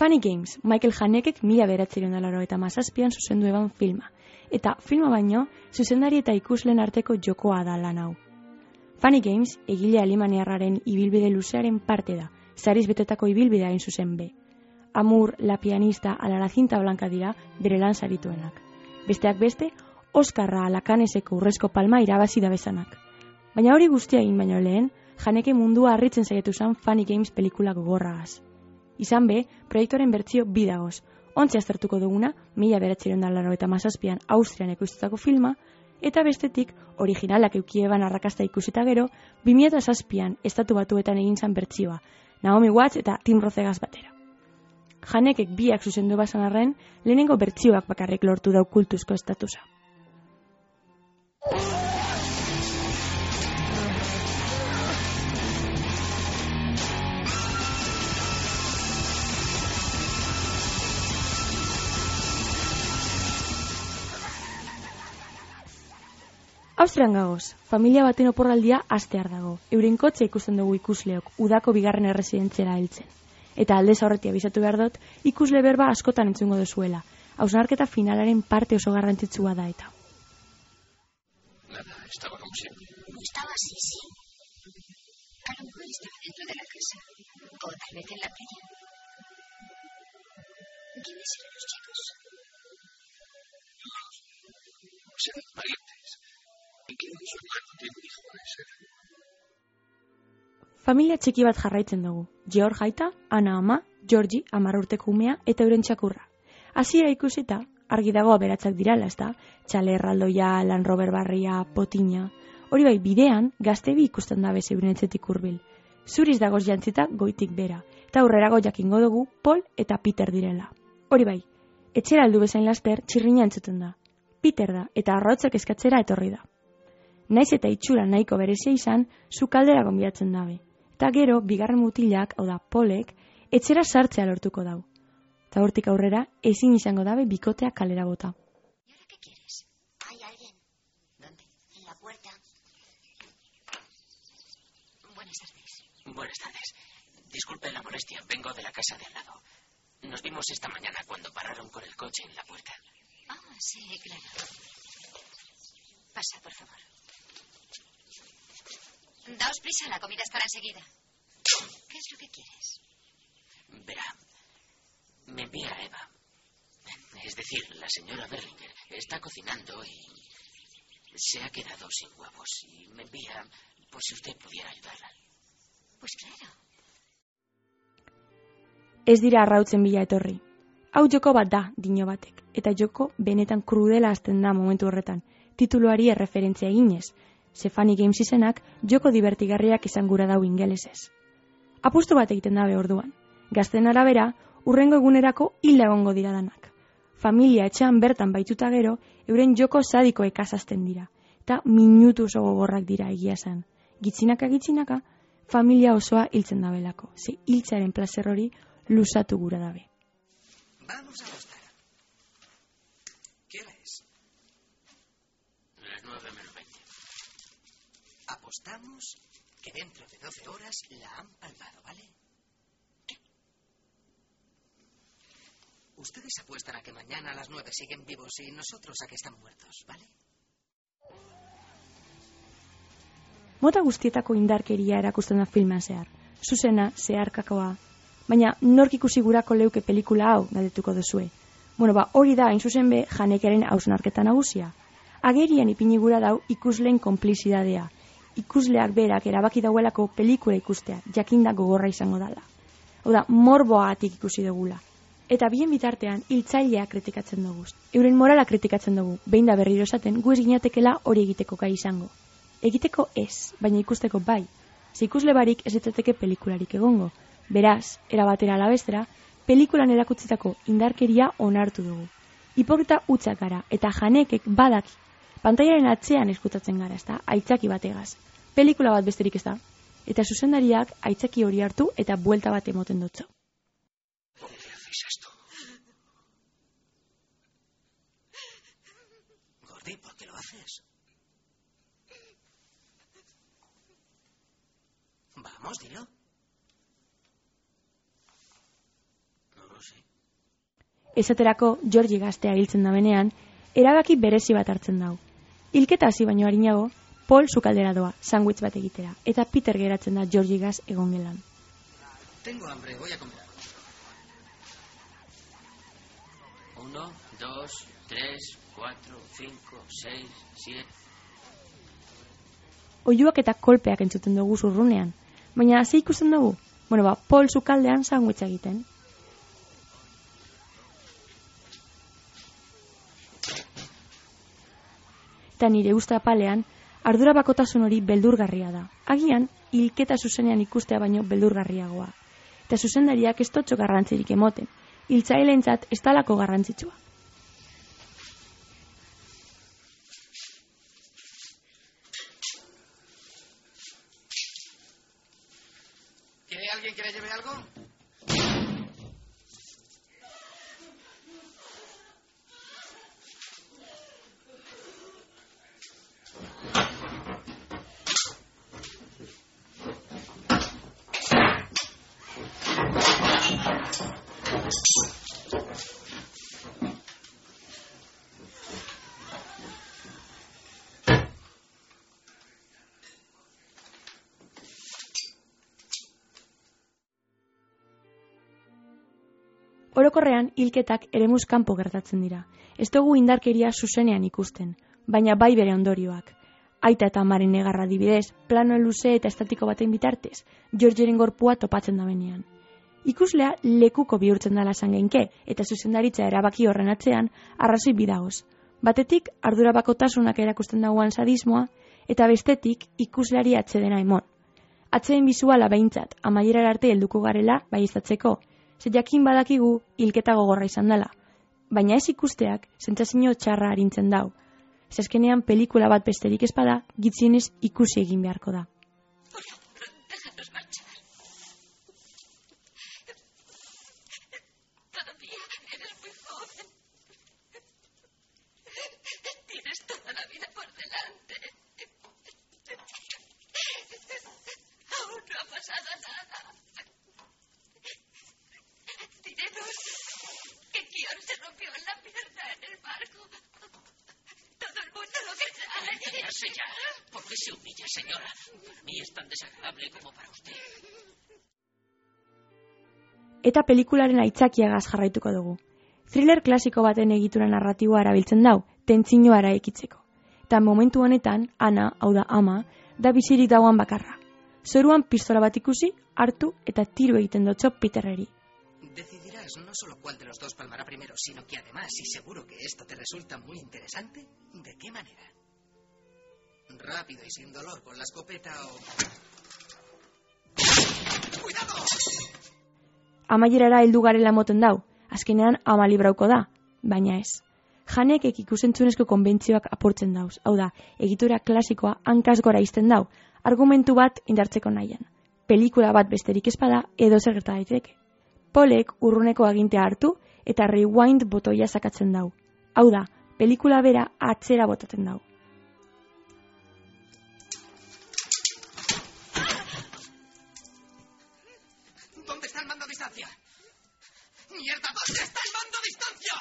Funny Games, Michael Hanekek 1987an zuzendu eban filma. Eta filma baino, zuzendari eta ikusleen arteko jokoa da lan hau. Funny Games, egile alemaniarraren ibilbide luzearen parte da, sariz betetako ibilbidea hain zuzen be. Amour, La pianista, ala la cinta blanca dira bere lan sarituenak. Besteak beste, Oskarra ala Canneseko urrezko palma irabazi da bezanak. Baina hori guztia egin baino lehen, Haneke mundua harritzen saiatu zen Funny Games pelikula gogorragaz. Izan be, proiektuaren bertsio bi dagoz. Ontzi aztertuko duguna, 1987an Austrian ekoiztutako filma, eta bestetik, originalak eukieban arrakasta ikusita gero, 2007an Estatu Batuetan egin zen bertsioa, Naomi Watts eta Tim Rothegaz batera. Hanekek biak zuzendu bazan arren, lehenengo bertsioak bakarrik lortu dau kultuzko estatusa. Austrian gagoz, familia baten oporraldia astear dago. Euren kotxe ikusten dugu ikusleok, udako bigarren erresidentziara heltzen. Eta aldez aurretia abisatu behar dut, ikusle berba askotan entzungo duzuela. Hausnarketa finalaren parte oso garrantzitsua da eta. Nada, estaba como siempre. Estaba así, sí. A lo mejor estaba dentro de la casa. O tal vez en la playa. ¿Quiénes eran los chicos? Serán valientes. Y creo que su hermano tiene un hijo de ser. Familia txiki bat jarraitzen dugu. George aita, Ana ama, Georgi 10 urteko umea eta euren txakurra. Hasia ikusita, argi dago aberatzak dirala, ezta? Txale erraldoia, Land Rover barria, potina. Hori bai, bidean, gaztebi ikusten dabe zeuren etxetik hurbil. Zuriz dagoz jantzita goitik bera. Eta aurrerago jakingo dugu Paul eta Peter direla. Hori bai, etxera aldu bezain laster txirrina entzuten da. Peter da, eta arrotzak eskatzera etorri da. Naiz eta itxura nahiko berezia izan, sukaldera gonbidatzen dabe. Eta gero, bigarren mutilak, hau da Paulek, etxera sartzea lortuko dau. Eta hortik aurrera, ezin izango dabe bikotea kalera bota. ¿Y ahora qué quieres? ¿Hay alguien? ¿Dónde? En la puerta. Buenas tardes. Buenas tardes. Disculpe la molestia, vengo de la casa de al lado. Nos vimos esta mañana cuando pararon con el coche en la puerta. Ah, sí, claro. Pasa, por favor. Daos prisa, la comida estará enseguida. ¿Qué es lo que quieres? Verá, me envía Eva. Es decir, la señora Berlinger está cocinando y se ha quedado sin huevos. Y me envía por si usted pudiera ayudarla. Pues claro. Ez dira arrautzen bila etorri. Hau joko bat da, dino batek. Eta joko benetan krudela hasten da momentu horretan. Tituluari erreferentzia eginez. Funny Games izenak joko divertigarriak izan gura dau ingelesez. Apustu bat egiten dabe orduan. Gazten arabera, urrengo egunerako hil egongo dira danak. Familia etxean bertan baituta gero, euren joko sadiko ekazazten dira. Eta minutu oso gogorrak dira egia zen. Gitzinaka, familia osoa hiltzen dabelako. Ze hiltzearen plazer hori luzatu gura dabe. Vamos a apostar. ¿Qué hora es? Las 9:20. Apostamos que dentro de 12 horas la han palmado, ¿vale? ¿Qué? Ustedes apuestan a que mañana a las 9 siguen vivos y nosotros a que están muertos, ¿vale? Mota guztietako indarkeria erakusten da filmean zehar. Zuzena, zeharkakoa. Baina nork ikusi gurako leuke pelikula hau galdetuko duzue. Hori da hain zuzen be Hanekeren hausnarketa nagusia. Agerian ipini gura dau ikusleen konplizidadea. Ikusleak berak erabaki dauelako pelikula ikustea, jakinda gogorra izango dala. Hau da, morboagatik ikusi dugula. Eta bien bitartean, hiltzaileak kritikatzen dugu. Euren morala kritikatzen dugu, behin da berriro esaten, gu ez ginatekela hori egiteko gai izango. Egiteko ez, baina ikusteko bai. Ze ikusle barik ez eteteke pelikularik egongo. Beraz, erabatera alabestera, pelikulan erakutzitako indarkeria onartu dugu. Hipokrita utzak gara, eta Hanekek badaki. Pantailaren atzean eskutatzen gara, ezta? Aitzaki bategaz. Pelikula bat besterik ez da. Eta zuzendariak aitzaki hori hartu eta buelta bat emoten dutzo. ¿Por qué haces esto? Gordi, ¿por qué lo haces? Vamos, dilo. No lo sé. Esaterako Georgie gaztea hiltzen da benean, erabaki berezi bat hartzen dau. Hilketa hasi baino arinago, Paul sukaldera doa, sandwich bat egitera, eta Peter geratzen da Georgie gaz egon gelan. Tengo hambre, voy a comer algo. 1, 2, 3, 4, 5, 6, 7... Oiuak eta kolpeak entzuten dugu zurrunean, baina ze ikusten dugu? Paul sukaldean sandwich egiten. Eta nire uste apalean, ardura bakotasun hori beldurgarria da. Agian, hilketa zuzenean ikustea baino beldurgarriagoa. Eta zuzendariak ez totxo garrantzirik emoten, hiltzaileentzat ez talako garrantzitsua. ¿Quiere alguien que le lleve algo? Orokorrean, hilketak eremuz kanpo gertatzen dira. Ez dugu indarkeria zuzenean ikusten, baina bai bere ondorioak. Aita eta amaren negarra adibidez, plano luze eta estatiko baten bitartez, Georgieren gorpua topatzen da benean. Ikuslea lekuko bihurtzen dala sangenke, eta zuzendaritza erabaki horren atzean, arrazoi bidagoz. Batetik, ardura bakotasunak erakusten dagoan sadismoa, eta bestetik, ikusleari atsedena emon. Atzeen bizuala behintzat, amaierar arte helduko garela, baieztatzeko, ze jakin badakigu hilketa gogorra izan dela. Baina ez ikusteak, sentsazio txarra arintzen dau. Azkenean pelikula bat besterik espada, gitzienez ikusi egin beharko da. Déjanos marchar. Todavía eres muy joven. Tienes toda la vida por delante. Aún no ha pasado nada. Diremos que Kior se rompió la pierna en el barco. Todo el mundo lo que sabe. ¡Callarse ya! ¿Por qué se humilla, señora? Para mí es tan desagradable como para usted. Eta pelikularen aitzakiagaz jarraituko dugu. Thriller klasiko baten egitura narratiboa erabiltzen dau, tentzinoa eraikitzeko. Eta momentu honetan, Ana, hau da ama, da bizirik dauan bakarra. Zoruan pistola bat ikusi, hartu eta tiro egiten dotxo Peterreri. Decidirás no solo cuál de los dos palmará primero, sino que además, y seguro que esto te resulta muy interesante, ¿de qué manera? Rápido y sin dolor con la escopeta o... ¡Cuidado! Amaierara heldu garela moten dau, azkenean ama librauko da, baina ez. Janekek ikusentzunezko konbentzioak apurtzen dauz, hau da, egitura klasikoa hankaz gora izten dau, argumentu bat indartzeko nahian. Pelikula bat besterik espada edo zer gerta daiteke. Polek urruneko agintea hartu eta rewind botoia sakatzen dau. Hau da, pelikula bera atzera botatzen dau. ¿Dónde está el mando a distancia? ¡Mierda! ¿Dónde está el mando a distancia?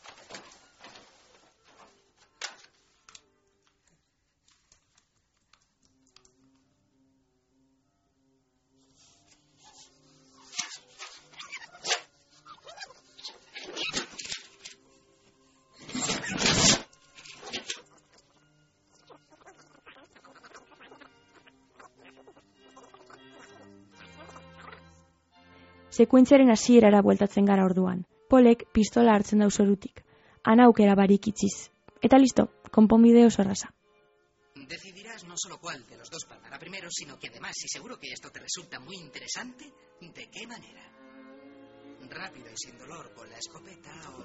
Sekuentziaren hasierara bueltatzen gara orduan. Polek pistola hartzen dau zorutik. Ana aukera barik itziz. Eta listo, konponbide oso erraza. Decidirás no solo cuál de los dos palmará primero, sino que además, y seguro que esto te resulta muy interesante, ¿de qué manera? Rápido y sin dolor con la escopeta o...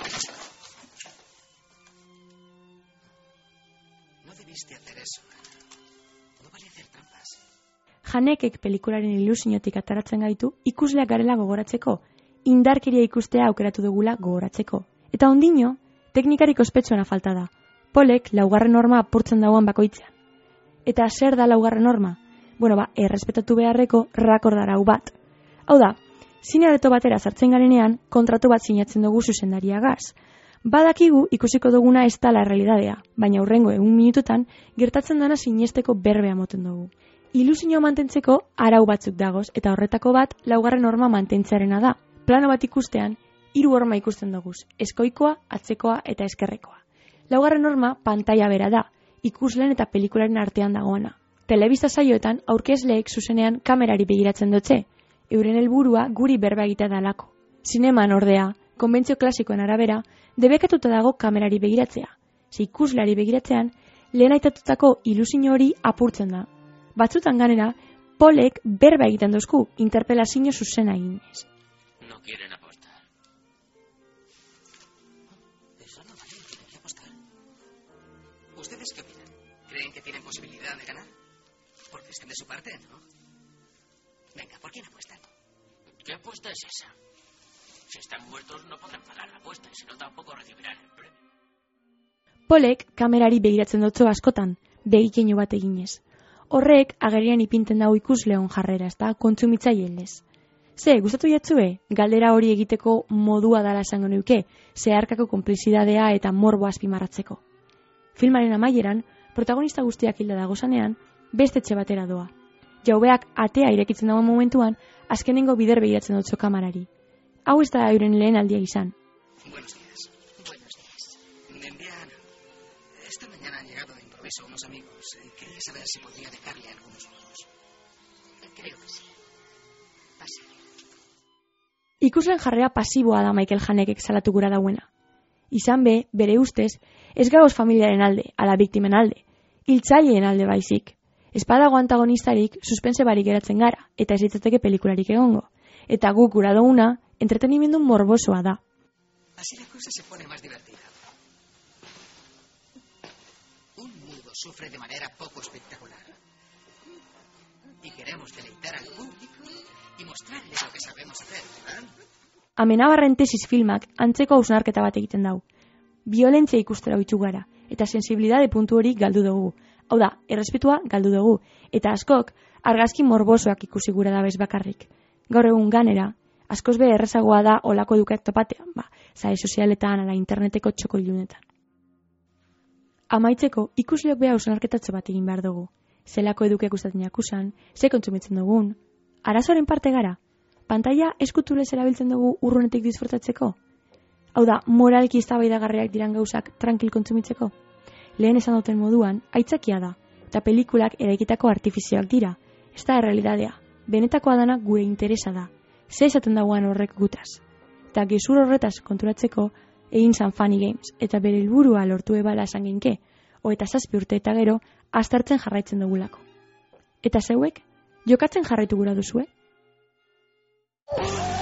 No debiste hacer eso. No vale hacer trampas. Janekek pelikularen ilusiotik ataratzen gaitu ikusleak garela gogoratzeko, indarkeria ikustea aukeratu dugula gogoratzeko. Eta ondino, teknikarik ospetsuena falta da. Polek laugarren norma apurtzen dauan bakoitzean. Eta zer da laugarren norma? Errespetatu beharreko rakordarau bat. Hau da, Zine areto batera sartzen garenean, kontratu bat sinatzen dugu zuzendariagaz. Badakigu ikusiko duguna ez dela errealidadea, baina hurrengo 1 minututan gertatzen dana sinesteko berbea moten dugu. Ilusioa mantentzeko arau batzuk dagoz, eta horretako bat 4. horma mantentzearena da. Plano bat ikustean, 3 horma ikusten dugu, eskoikoa, atzekoa eta eskerrekoa. 4. horma pantaila bera da, ikusleen eta pelikularen artean dagoena. Telebista saioetan aurkezleek zuzenean kamerari begiratzen dutze, euren helburua guri berba egitea dalako. Zineman ordea, konbentzio klasikoen arabera, debekatuta dago kamerari begiratzea. Ze ikusleari begiratzean, lehen aitatutako ilusio hori apurtzen da. Batzutan ganera, Polek berba egiten dozku, interpelazio zuzena eginez. No quieren apostar. Eso no vale, tienen que apostar. ¿Ustedes qué opinan? ¿Creen que tienen posibilidad de ganar? Porque están de su parte, ¿no? Venga, ¿por quién apuestan? ¿Qué apuesta es esa? Si están muertos no podrán pagar la apuesta, y si no tampoco recibirán el premio. Polek kamerari begiratzen dutzo askotan, begikeino bat eginez. Horrek agerian ipinten dago ikusleon jarrera, ezta kontsumitzaileez. Ze, gustatu jatzue, galdera hori egiteko modua dala esango neuke, zeharkako konplizidadea eta morbo azpimarratzeko. Filmaren amaieran, protagonista guztiak hilda dagozanean, beste etxe batera doa. Jaubeak atea irekitzen dago momentuan, azkenengo bider begiratzen dutzo kamerari. Hau ez da euren lehen aldia izan. Buenos días. Buenos días. Me envían... Esta mañana han llegado de improviso unos amigos. Quería saber si podría dejarle algunos juegos. Creo que sí. Pase. Ikuslen jarrera pasiboa da Michael Hanekek salatu gura dauena. Izan be, bere ustez, ez gagoz familiaren alde, ala biktimen alde, hiltzaileen alde baizik. Espadago antagonistarik, suspense barik geratzen gara, eta ez litzateke pelikularik egongo. Eta guk gura duguna, entretenimendu morbosoa da. Así la cosa se pone más divertida. Un mudo sufre de manera poco espectacular. Y queremos deleitar al público y mostrarle lo que sabemos hacer, ¿verdad? Amenabarren tesis filmak antzeko hausnarketa bat egiten dau. Violentzia ikustera ohitu gara, eta sensibilidade puntu hori galdu dugu. Hau da, errespetua galdu dugu, eta askok argazki morbosoak ikusi gura da bez bakarrik. Gaur egun ganera, askoz be errezagoa da olako edukiak topatean, sare sozialetan, ala interneteko txoko ilunetan. Amaitzeko, ikusleok beha hausnarketatze bat egin behar dugu. Zelako edukiak gustatzen jakusan, ze kontsumitzen dugun. Arazoaren parte gara, pantaila eskutulez erabiltzen dugu urrunetik disfrutatzeko? Hau da, moralki eztabaidagarriak diran gauzak tranquil kontsumitzeko? Lehen esan duten moduan, aitzakia da, eta pelikulak eraikitako artifizioak dira. Ez da errealidadea, benetakoa dana gure interesa da. Ze esaten dagoan horrek gutaz. Eta gezur horretaz konturatzeko, egin zan Funny Games, eta bere helburua lortu ebala esan genke, 27 urte eta gero, aztertzen jarraitzen dugulako. Eta zeuek, jokatzen jarraitu gura duzue?